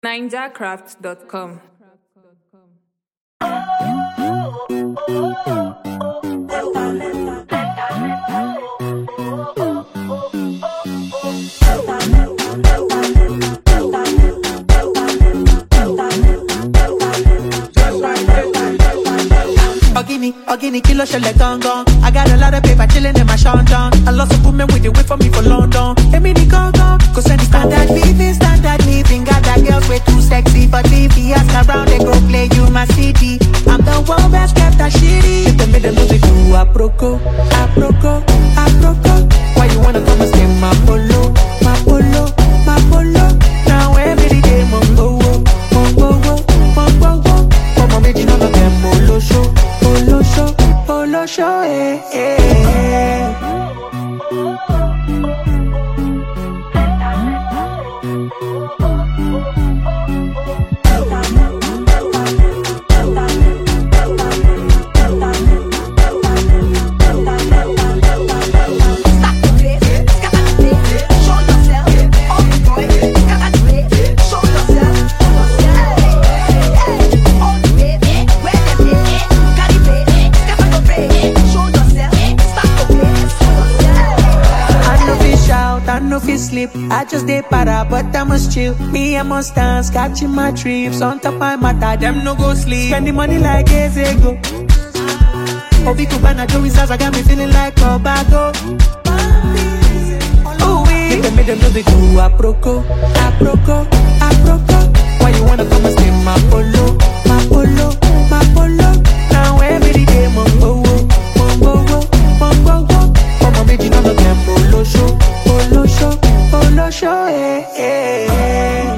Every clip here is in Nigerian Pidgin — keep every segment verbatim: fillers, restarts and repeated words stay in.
ninjacraft dot com. Ogini, Ogini, kilo shele gongon. I got a lot of paper chilling in my shanton. A lot of women with the wait for me for London. Hey, me the gongon, cause any standard living, standard living. Got that girls way too sexy for T V. Ask around, they go play you my C D. I'm the one best kept that shitty. If they made the music do aproko, aproko, aproko. Why you wanna come and stay my polo, my polo, my polo? Now every day, mongo, mongo, mongo, mongo. Come on, baby, none of them polo show. Polo show, polo show, eh, eh, eh. No fit sleep, I just dey para, but I must chill. Me, I must dance, catching my trips. On top my matter, them no go sleep. Spending money like Ezego. Obi Kubana, Joey Zaza got me feeling like Obago. Oh, we if they made them know they do aproko, aproko, aproko. Why you wanna come and stay my polo, my polo, my polo? Now every day, mongo, mongo, mongo. Come on, baby, none of them polo show. Polo show, polo show, eh, eh, eh.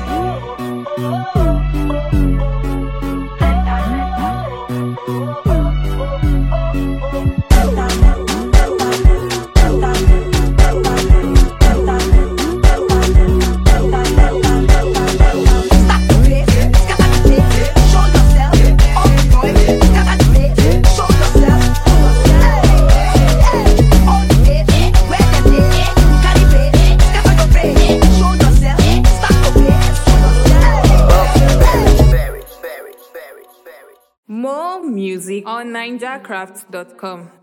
More music on ninjacraft dot com.